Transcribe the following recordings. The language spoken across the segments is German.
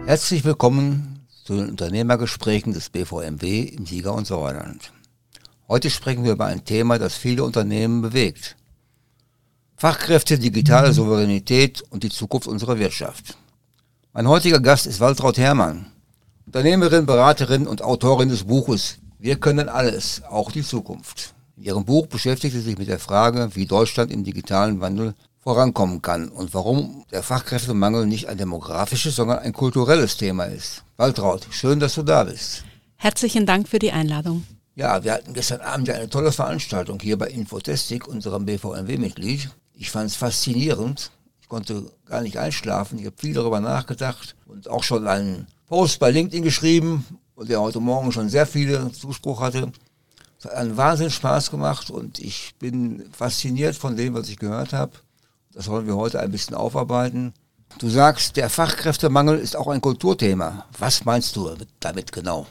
Herzlich willkommen zu den Unternehmergesprächen des BVMW im Sieger- und Sauerland. Heute sprechen wir über ein Thema, das viele Unternehmen bewegt. Fachkräfte, digitale Souveränität und die Zukunft unserer Wirtschaft. Mein heutiger Gast ist Waltraud Herrmann, Unternehmerin, Beraterin und Autorin des Buches Wir können alles, auch die Zukunft. In ihrem Buch beschäftigt sie sich mit der Frage, wie Deutschland im digitalen Wandel vorankommen kann und warum der Fachkräftemangel nicht ein demografisches, sondern ein kulturelles Thema ist. Waltraud, schön, dass du da bist. Herzlichen Dank für die Einladung. Ja, wir hatten gestern Abend ja eine tolle Veranstaltung hier bei Infotestic, unserem BVMW-Mitglied. Ich fand es faszinierend. Ich konnte gar nicht einschlafen. Ich habe viel darüber nachgedacht und auch schon einen Post bei LinkedIn geschrieben, der heute Morgen schon sehr viele Zuspruch hatte. Es hat einen Wahnsinnig Spaß gemacht und ich bin fasziniert von dem, was ich gehört habe. Das wollen wir heute ein bisschen aufarbeiten. Du sagst, der Fachkräftemangel ist auch ein Kulturthema. Was meinst du damit genau?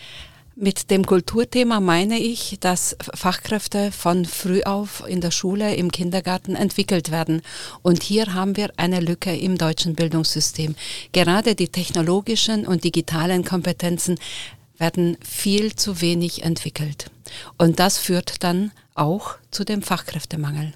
Mit dem Kulturthema meine ich, dass Fachkräfte von früh auf in der Schule, im Kindergarten entwickelt werden. Und hier haben wir eine Lücke im deutschen Bildungssystem. Gerade die technologischen und digitalen Kompetenzen werden viel zu wenig entwickelt. Und das führt dann auch zu dem Fachkräftemangel.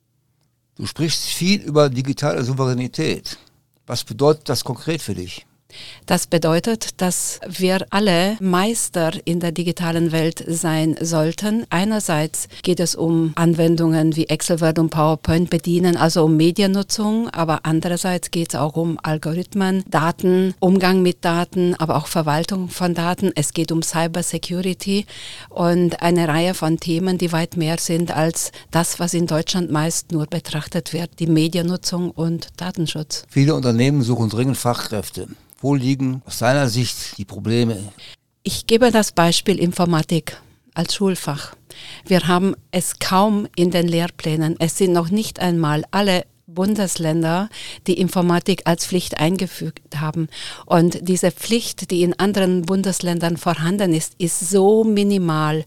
Du sprichst viel über digitale Souveränität. Was bedeutet das konkret für dich? Das bedeutet, dass wir alle Meister in der digitalen Welt sein sollten. Einerseits geht es um Anwendungen wie Excel, Word und PowerPoint bedienen, also um Mediennutzung, aber andererseits geht es auch um Algorithmen, Daten, Umgang mit Daten, aber auch Verwaltung von Daten. Es geht um Cybersecurity und eine Reihe von Themen, die weit mehr sind als das, was in Deutschland meist nur betrachtet wird, die Mediennutzung und Datenschutz. Viele Unternehmen suchen dringend Fachkräfte. Wo liegen aus deiner Sicht die Probleme? Ich gebe das Beispiel Informatik als Schulfach. Wir haben es kaum in den Lehrplänen. Es sind noch nicht einmal alle Bundesländer, die Informatik als Pflicht eingefügt haben. Und diese Pflicht, die in anderen Bundesländern vorhanden ist, ist so minimal.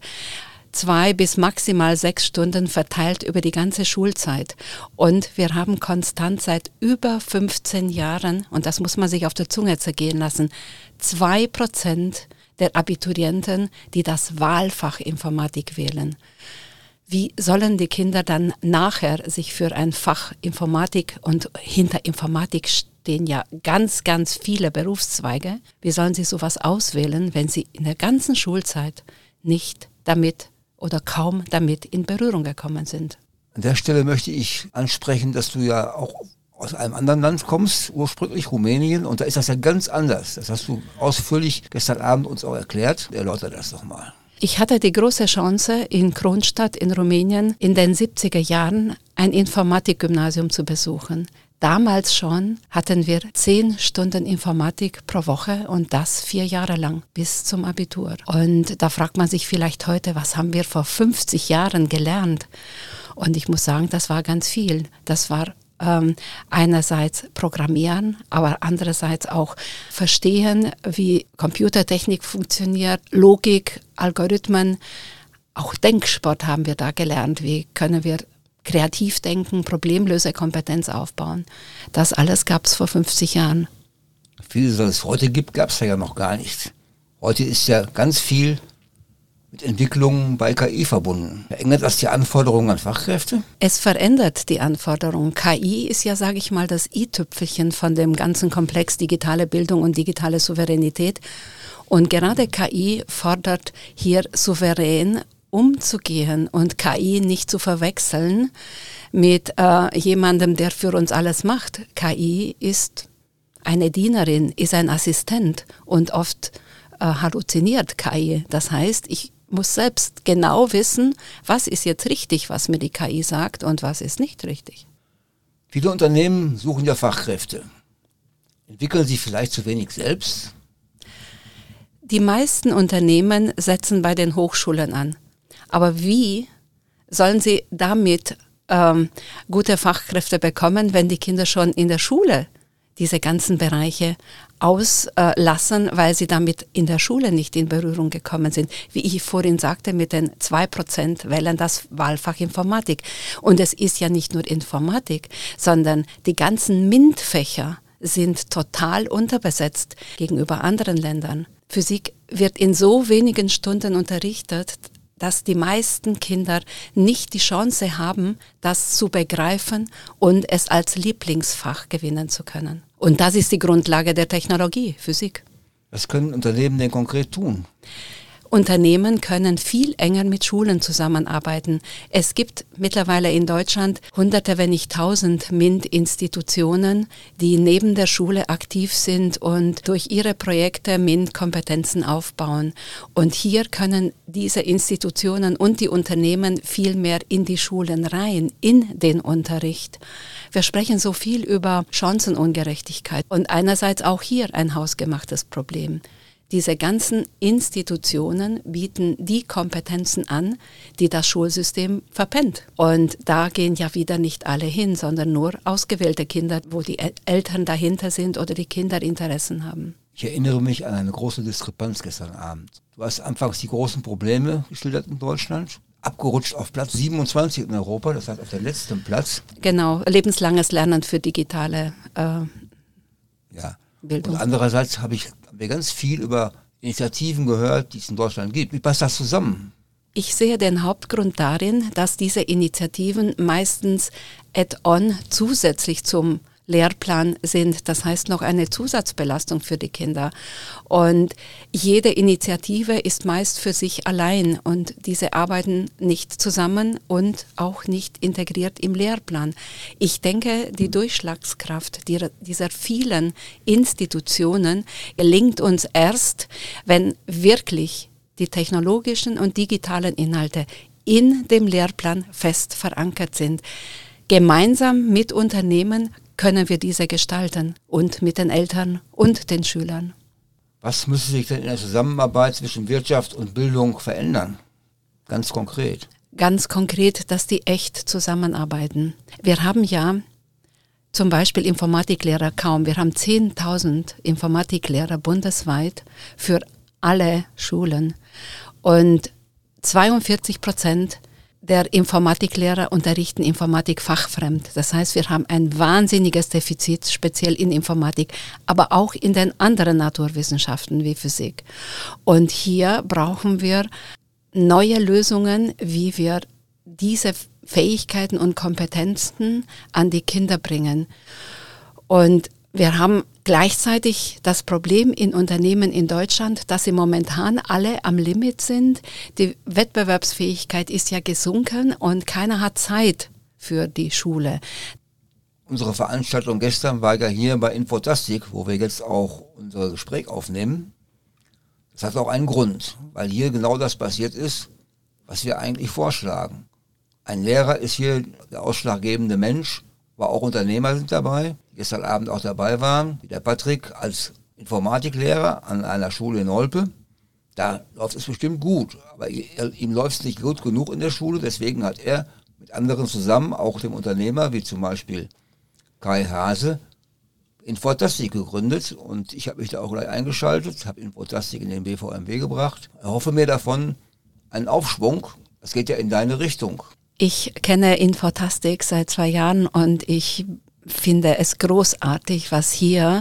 2 bis maximal 6 Stunden verteilt über die ganze Schulzeit. Und wir haben konstant seit über 15 Jahren, und das muss man sich auf der Zunge zergehen lassen, 2% der Abiturienten, die das Wahlfach Informatik wählen. Wie sollen die Kinder dann nachher sich für ein Fach Informatik, und hinter Informatik stehen ja ganz, ganz viele Berufszweige, wie sollen sie sowas auswählen, wenn sie in der ganzen Schulzeit nicht damit oder kaum damit in Berührung gekommen sind? An der Stelle möchte ich ansprechen, dass du ja auch aus einem anderen Land kommst, ursprünglich Rumänien, und da ist das ja ganz anders. Das hast du ausführlich gestern Abend uns auch erklärt. Erläutere das doch mal. Ich hatte die große Chance, in Kronstadt in Rumänien in den 70er Jahren ein Informatikgymnasium zu besuchen. Damals schon hatten wir 10 Stunden Informatik pro Woche und das 4 Jahre lang bis zum Abitur. Und da fragt man sich vielleicht heute, was haben wir vor 50 Jahren gelernt? Und ich muss sagen, das war ganz viel. Das war einerseits Programmieren, aber andererseits auch verstehen, wie Computertechnik funktioniert, Logik, Algorithmen, auch Denksport haben wir da gelernt. Wie können wir kreativ denken, Problemlösekompetenz aufbauen. Das alles gab es vor 50 Jahren. Vieles, was es heute gibt, gab es ja noch gar nicht. Heute ist ja ganz viel mit Entwicklungen bei KI verbunden. Verändert das die Anforderungen an Fachkräfte? Es verändert die Anforderungen. KI ist ja, sage ich mal, das i-Tüpfelchen von dem ganzen Komplex digitale Bildung und digitale Souveränität. Und gerade KI fordert hier souverän umzugehen und KI nicht zu verwechseln mit jemandem, der für uns alles macht. KI ist eine Dienerin, ist ein Assistent und oft halluziniert KI. Das heißt, ich muss selbst genau wissen, was ist jetzt richtig, was mir die KI sagt und was ist nicht richtig. Viele Unternehmen suchen ja Fachkräfte. Entwickeln sie vielleicht zu wenig selbst? Die meisten Unternehmen setzen bei den Hochschulen an. Aber wie sollen sie damit gute Fachkräfte bekommen, wenn die Kinder schon in der Schule diese ganzen Bereiche auslassen, weil sie damit in der Schule nicht in Berührung gekommen sind? Wie ich vorhin sagte, mit den 2% wählen das Wahlfach Informatik. Und es ist ja nicht nur Informatik, sondern die ganzen MINT-Fächer sind total unterbesetzt gegenüber anderen Ländern. Physik wird in so wenigen Stunden unterrichtet, dass die meisten Kinder nicht die Chance haben, das zu begreifen und es als Lieblingsfach gewinnen zu können. Und das ist die Grundlage der Technologie, Physik. Was können Unternehmen denn konkret tun? Unternehmen können viel enger mit Schulen zusammenarbeiten. Es gibt mittlerweile in Deutschland Hunderte, wenn nicht 1000 MINT-Institutionen, die neben der Schule aktiv sind und durch ihre Projekte MINT-Kompetenzen aufbauen. Und hier können diese Institutionen und die Unternehmen viel mehr in die Schulen rein, in den Unterricht. Wir sprechen so viel über Chancenungerechtigkeit und einerseits auch hier ein hausgemachtes Problem. Diese ganzen Institutionen bieten die Kompetenzen an, die das Schulsystem verpennt. Und da gehen ja wieder nicht alle hin, sondern nur ausgewählte Kinder, wo die Eltern dahinter sind oder die Kinder Interessen haben. Ich erinnere mich an eine große Diskrepanz gestern Abend. Du hast anfangs die großen Probleme geschildert in Deutschland. Abgerutscht auf Platz 27 in Europa, das heißt auf den letzten Platz. Genau, lebenslanges Lernen für digitale Bildung. Und andererseits haben wir ganz viel über Initiativen gehört, die es in Deutschland gibt. Wie passt das zusammen? Ich sehe den Hauptgrund darin, dass diese Initiativen meistens add-on zusätzlich zum Lehrplan sind. Das heißt noch eine Zusatzbelastung für die Kinder. Und jede Initiative ist meist für sich allein und diese arbeiten nicht zusammen und auch nicht integriert im Lehrplan. Ich denke, die Durchschlagskraft dieser vielen Institutionen gelingt uns erst, wenn wirklich die technologischen und digitalen Inhalte in dem Lehrplan fest verankert sind. Gemeinsam mit Unternehmen können wir diese gestalten und mit den Eltern und den Schülern. Was müsste sich denn in der Zusammenarbeit zwischen Wirtschaft und Bildung verändern? Ganz konkret. Ganz konkret, dass die echt zusammenarbeiten. Wir haben ja zum Beispiel Informatiklehrer kaum. Wir haben 10.000 Informatiklehrer bundesweit für alle Schulen. Und 42% der Informatiklehrer unterrichten Informatik fachfremd. Das heißt, wir haben ein wahnsinniges Defizit, speziell in Informatik, aber auch in den anderen Naturwissenschaften wie Physik. Und hier brauchen wir neue Lösungen, wie wir diese Fähigkeiten und Kompetenzen an die Kinder bringen. Und wir haben gleichzeitig das Problem in Unternehmen in Deutschland, dass sie momentan alle am Limit sind. Die Wettbewerbsfähigkeit ist ja gesunken und keiner hat Zeit für die Schule. Unsere Veranstaltung gestern war ja hier bei Infotastic, wo wir jetzt auch unser Gespräch aufnehmen. Das hat auch einen Grund, weil hier genau das passiert ist, was wir eigentlich vorschlagen. Ein Lehrer ist hier der ausschlaggebende Mensch, aber auch Unternehmer sind dabei, die gestern Abend auch dabei waren, wie der Patrick als Informatiklehrer an einer Schule in Olpe. Da läuft es bestimmt gut, aber ihm läuft es nicht gut genug in der Schule, deswegen hat er mit anderen zusammen, auch dem Unternehmer, wie zum Beispiel Kai Hase, Infotastic gegründet und ich habe mich da auch gleich eingeschaltet, habe Infotastic in den BVMW gebracht. Ich hoffe mir davon einen Aufschwung, das geht ja in deine Richtung. Ich kenne Infotastic seit 2 Jahren und ich finde es großartig, was hier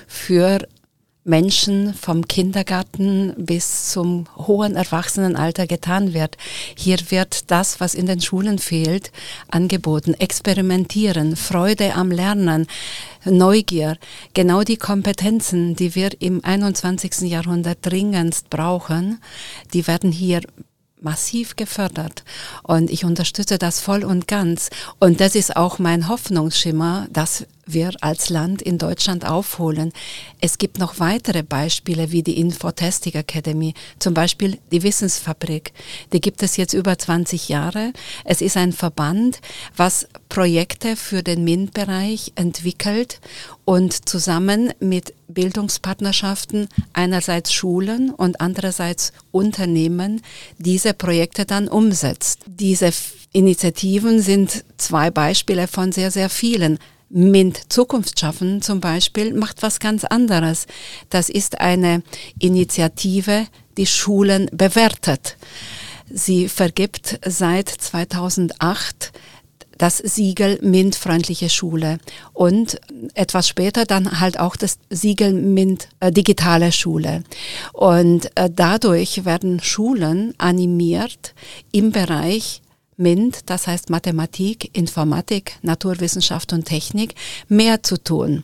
für Menschen vom Kindergarten bis zum hohen Erwachsenenalter getan wird. Hier wird das, was in den Schulen fehlt, angeboten. Experimentieren, Freude am Lernen, Neugier, genau die Kompetenzen, die wir im 21. Jahrhundert dringendst brauchen, die werden hier massiv gefördert und ich unterstütze das voll und ganz und das ist auch mein Hoffnungsschimmer, dass wir als Land in Deutschland aufholen. Es gibt noch weitere Beispiele wie die Infotastic Academy, zum Beispiel die Wissensfabrik. Die gibt es jetzt über 20 Jahre. Es ist ein Verband, was Projekte für den MINT-Bereich entwickelt und zusammen mit Bildungspartnerschaften einerseits Schulen und andererseits Unternehmen diese Projekte dann umsetzt. Diese Initiativen sind 2 Beispiele von sehr, sehr vielen. MINT Zukunft schaffen zum Beispiel macht was ganz anderes. Das ist eine Initiative, die Schulen bewertet. Sie vergibt seit 2008 das Siegel MINT-freundliche Schule und etwas später dann halt auch das Siegel MINT digitale Schule. Und dadurch werden Schulen animiert im Bereich MINT, das heißt Mathematik, Informatik, Naturwissenschaft und Technik, mehr zu tun.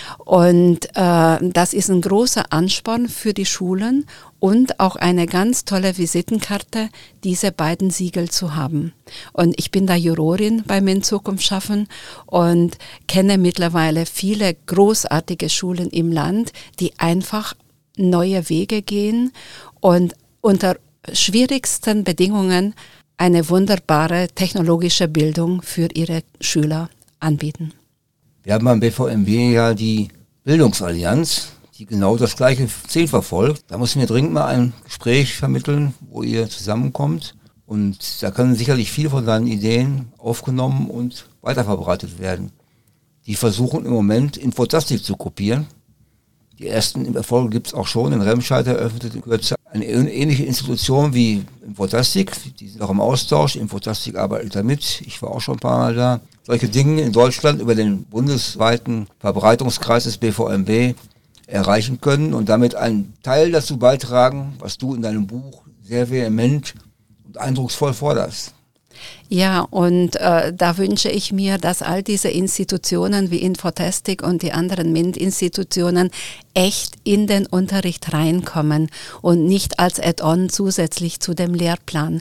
Und das ist ein großer Ansporn für die Schulen und auch eine ganz tolle Visitenkarte, diese beiden Siegel zu haben. Und ich bin da Jurorin bei MINT Zukunft schaffen und kenne mittlerweile viele großartige Schulen im Land, die einfach neue Wege gehen und unter schwierigsten Bedingungen eine wunderbare technologische Bildung für ihre Schüler anbieten. Wir haben beim BVMW ja die Bildungsallianz, die genau das gleiche Ziel verfolgt. Da müssen wir dringend mal ein Gespräch vermitteln, wo ihr zusammenkommt. Und da können sicherlich viele von deinen Ideen aufgenommen und weiterverbreitet werden. Die versuchen im Moment Infotastik zu kopieren. Die ersten Erfolge gibt es auch schon. In Remscheid eröffnet in Kürze eine ähnliche Institution wie Infotastik. Die sind auch im Austausch. Infotastik arbeitet da mit. Ich war auch schon ein paar Mal da. Solche Dinge in Deutschland über den bundesweiten Verbreitungskreis des BVMW erreichen können und damit einen Teil dazu beitragen, was du in deinem Buch sehr vehement und eindrucksvoll forderst. Ja, und da wünsche ich mir, dass all diese Institutionen wie Infotastik und die anderen MINT-Institutionen echt in den Unterricht reinkommen und nicht als Add-on zusätzlich zu dem Lehrplan.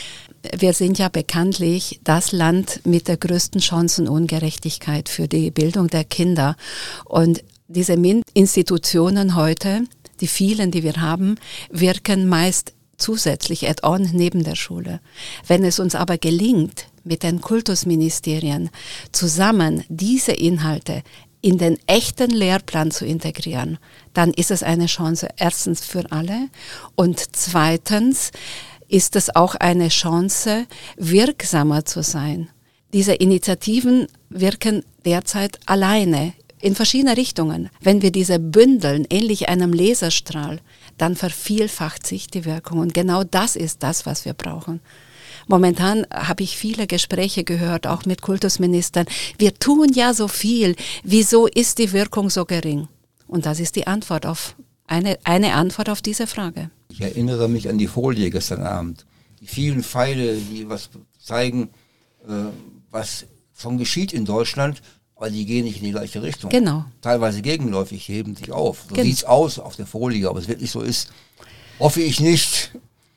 Wir sind ja bekanntlich das Land mit der größten Chancenungerechtigkeit für die Bildung der Kinder. Und diese MINT-Institutionen heute, die vielen, die wir haben, wirken meist zusätzlich Add-on neben der Schule. Wenn es uns aber gelingt, mit den Kultusministerien zusammen diese Inhalte in den echten Lehrplan zu integrieren, dann ist es eine Chance erstens für alle und zweitens ist es auch eine Chance, wirksamer zu sein. Diese Initiativen wirken derzeit alleine in verschiedene Richtungen. Wenn wir diese bündeln, ähnlich einem Laserstrahl, dann vervielfacht sich die Wirkung. Und genau das ist das, was wir brauchen. Momentan habe ich viele Gespräche gehört, auch mit Kultusministern. Wir tun ja so viel. Wieso ist die Wirkung so gering? Und das ist die Antwort auf eine Antwort auf diese Frage. Ich erinnere mich an die Folie gestern Abend. Die vielen Pfeile, die was zeigen, was schon geschieht in Deutschland, aber die gehen nicht in die gleiche Richtung. Genau. Teilweise gegenläufig, heben sich auf. So sieht's aus auf der Folie, aber es wirklich so ist, hoffe ich nicht.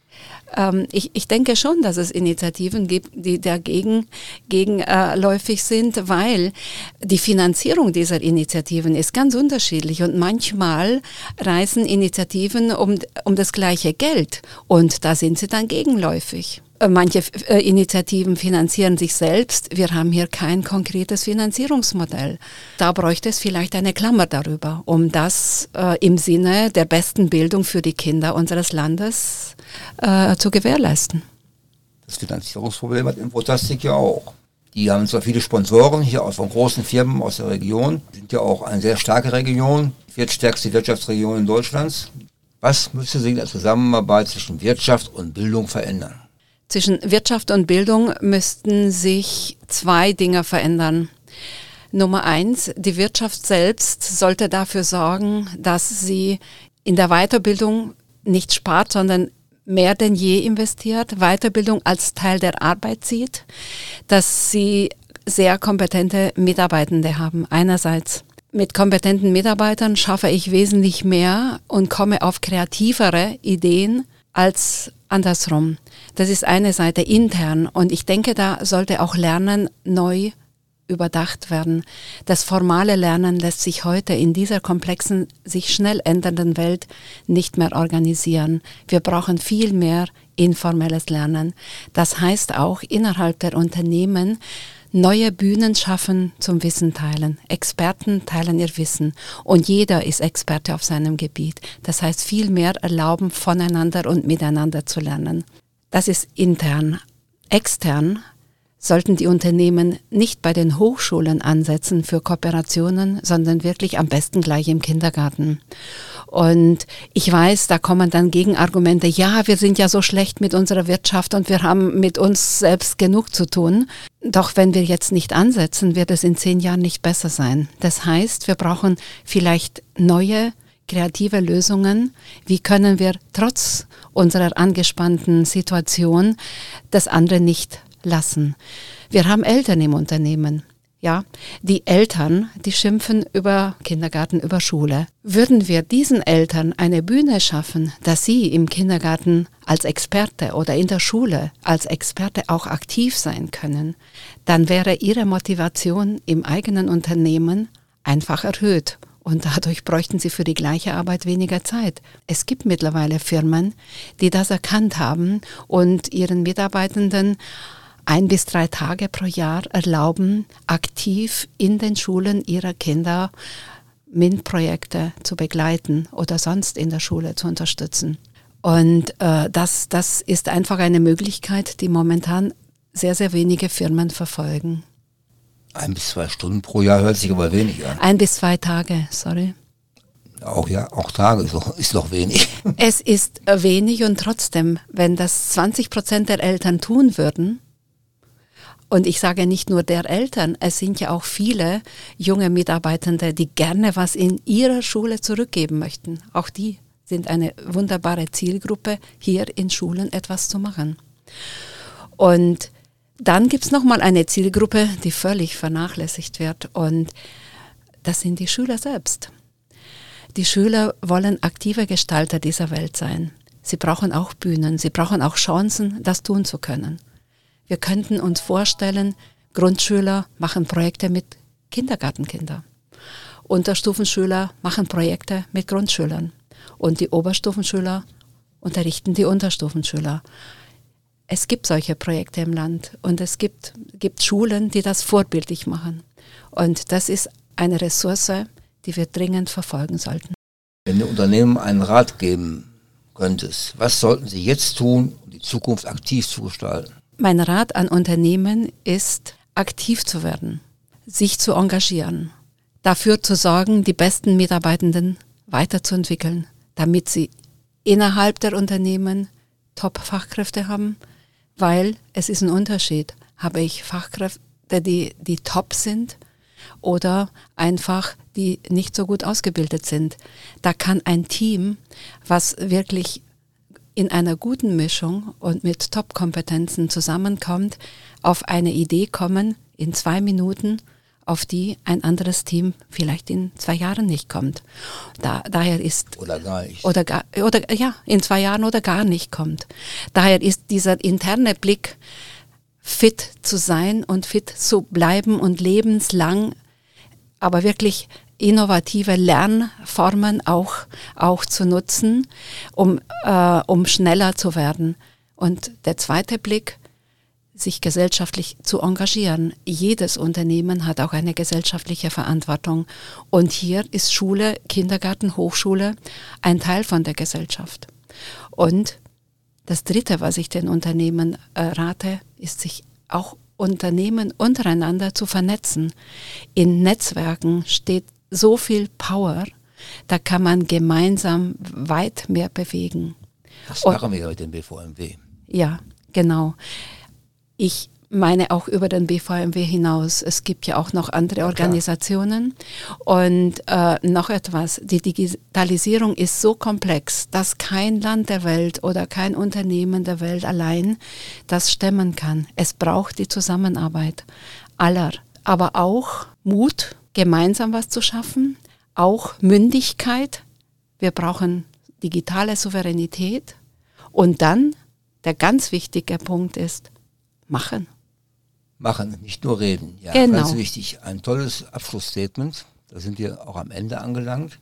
Ich denke schon, dass es Initiativen gibt, die dagegen gegenläufig sind, weil die Finanzierung dieser Initiativen ist ganz unterschiedlich und manchmal reißen Initiativen um das gleiche Geld und da sind sie dann gegenläufig. Manche Initiativen finanzieren sich selbst. Wir haben hier kein konkretes Finanzierungsmodell. Da bräuchte es vielleicht eine Klammer darüber, um das im Sinne der besten Bildung für die Kinder unseres Landes zu gewährleisten. Das Finanzierungsproblem hat Infotastik ja auch. Die haben zwar viele Sponsoren hier von großen Firmen aus der Region, sind ja auch eine sehr starke Region, viertstärkste Wirtschaftsregion Deutschlands. Was müsste sich in der Zusammenarbeit zwischen Wirtschaft und Bildung verändern? Zwischen Wirtschaft und Bildung müssten sich zwei Dinge verändern. Nummer 1, die Wirtschaft selbst sollte dafür sorgen, dass sie in der Weiterbildung nicht spart, sondern mehr denn je investiert, Weiterbildung als Teil der Arbeit sieht, dass sie sehr kompetente Mitarbeitende haben. Einerseits mit kompetenten Mitarbeitern schaffe ich wesentlich mehr und komme auf kreativere Ideen als andersrum. Das ist eine Seite intern und ich denke, da sollte auch Lernen neu überdacht werden. Das formale Lernen lässt sich heute in dieser komplexen, sich schnell ändernden Welt nicht mehr organisieren. Wir brauchen viel mehr informelles Lernen. Das heißt auch innerhalb der Unternehmen neue Bühnen schaffen zum Wissen teilen. Experten teilen ihr Wissen und jeder ist Experte auf seinem Gebiet. Das heißt viel mehr erlauben, voneinander und miteinander zu lernen. Das ist intern. Extern sollten die Unternehmen nicht bei den Hochschulen ansetzen für Kooperationen, sondern wirklich am besten gleich im Kindergarten. Und ich weiß, da kommen dann Gegenargumente, ja, wir sind ja so schlecht mit unserer Wirtschaft und wir haben mit uns selbst genug zu tun. Doch wenn wir jetzt nicht ansetzen, wird es in 10 Jahren nicht besser sein. Das heißt, wir brauchen vielleicht neue, kreative Lösungen. Wie können wir trotz unserer angespannten Situation das andere nicht lassen? Wir haben Eltern im Unternehmen. Ja, die Eltern, die schimpfen über Kindergarten, über Schule. Würden wir diesen Eltern eine Bühne schaffen, dass sie im Kindergarten als Experte oder in der Schule als Experte auch aktiv sein können, dann wäre ihre Motivation im eigenen Unternehmen einfach erhöht. Und dadurch bräuchten sie für die gleiche Arbeit weniger Zeit. Es gibt mittlerweile Firmen, die das erkannt haben und ihren Mitarbeitenden 1 bis 3 Tage pro Jahr erlauben, aktiv in den Schulen ihrer Kinder MINT-Projekte zu begleiten oder sonst in der Schule zu unterstützen. Und das ist einfach eine Möglichkeit, die momentan sehr, sehr wenige Firmen verfolgen. 1 bis 2 Stunden pro Jahr hört sich aber wenig an. 1 bis 2 Tage, sorry. Auch Tage ist doch wenig. Es ist wenig und trotzdem, wenn das 20% der Eltern tun würden, und ich sage nicht nur der Eltern, es sind ja auch viele junge Mitarbeitende, die gerne was in ihrer Schule zurückgeben möchten. Auch die sind eine wunderbare Zielgruppe, hier in Schulen etwas zu machen. Und dann gibt es nochmal eine Zielgruppe, die völlig vernachlässigt wird, und das sind die Schüler selbst. Die Schüler wollen aktive Gestalter dieser Welt sein. Sie brauchen auch Bühnen, sie brauchen auch Chancen, das tun zu können. Wir könnten uns vorstellen, Grundschüler machen Projekte mit Kindergartenkindern. Unterstufenschüler machen Projekte mit Grundschülern. Und die Oberstufenschüler unterrichten die Unterstufenschüler. Es gibt solche Projekte im Land und es gibt Schulen, die das vorbildlich machen. Und das ist eine Ressource, die wir dringend verfolgen sollten. Wenn du Unternehmen einen Rat geben könntest, was sollten sie jetzt tun, um die Zukunft aktiv zu gestalten? Mein Rat an Unternehmen ist, aktiv zu werden, sich zu engagieren, dafür zu sorgen, die besten Mitarbeitenden weiterzuentwickeln, damit sie innerhalb der Unternehmen Top-Fachkräfte haben, weil es ist ein Unterschied. Habe ich Fachkräfte, die top sind oder einfach die nicht so gut ausgebildet sind. Da kann ein Team, was wirklich in einer guten Mischung und mit Top-Kompetenzen zusammenkommt, auf eine Idee kommen in 2 Minuten, auf die ein anderes Team vielleicht in 2 Jahren nicht kommt. Daher ist oder gar nicht. Oder in 2 Jahren oder gar nicht kommt. Daher ist dieser interne Blick, fit zu sein und fit zu bleiben und lebenslang, aber wirklich innovative Lernformen auch zu nutzen, um schneller zu werden. Und der zweite Blick, sich gesellschaftlich zu engagieren. Jedes Unternehmen hat auch eine gesellschaftliche Verantwortung. Und hier ist Schule, Kindergarten, Hochschule ein Teil von der Gesellschaft. Und das Dritte, was ich den Unternehmen rate, ist, sich auch Unternehmen untereinander zu vernetzen. In Netzwerken steht so viel Power, da kann man gemeinsam weit mehr bewegen. Das machen wir mit dem BVMW. Ja, genau. Ich meine auch über den BVMW hinaus. Es gibt ja auch noch andere Organisationen. Und noch etwas, die Digitalisierung ist so komplex, dass kein Land der Welt oder kein Unternehmen der Welt allein das stemmen kann. Es braucht die Zusammenarbeit aller, aber auch Mut, gemeinsam was zu schaffen, auch Mündigkeit. Wir brauchen digitale Souveränität. Und dann, der ganz wichtige Punkt ist, machen. Machen, nicht nur reden. Ja, genau. Ganz wichtig. Ein tolles Abschlussstatement. Da sind wir auch am Ende angelangt.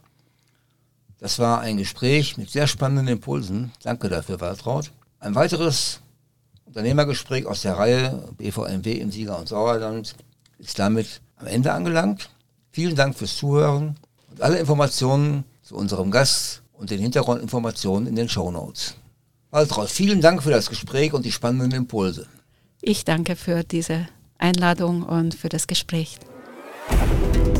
Das war ein Gespräch mit sehr spannenden Impulsen. Danke dafür, Waltraud. Ein weiteres Unternehmergespräch aus der Reihe BVMW im Sieger- und Sauerland ist damit am Ende angelangt. Vielen Dank fürs Zuhören und alle Informationen zu unserem Gast und den Hintergrundinformationen in den Shownotes. Waltraud, vielen Dank für das Gespräch und die spannenden Impulse. Ich danke für diese Einladung und für das Gespräch.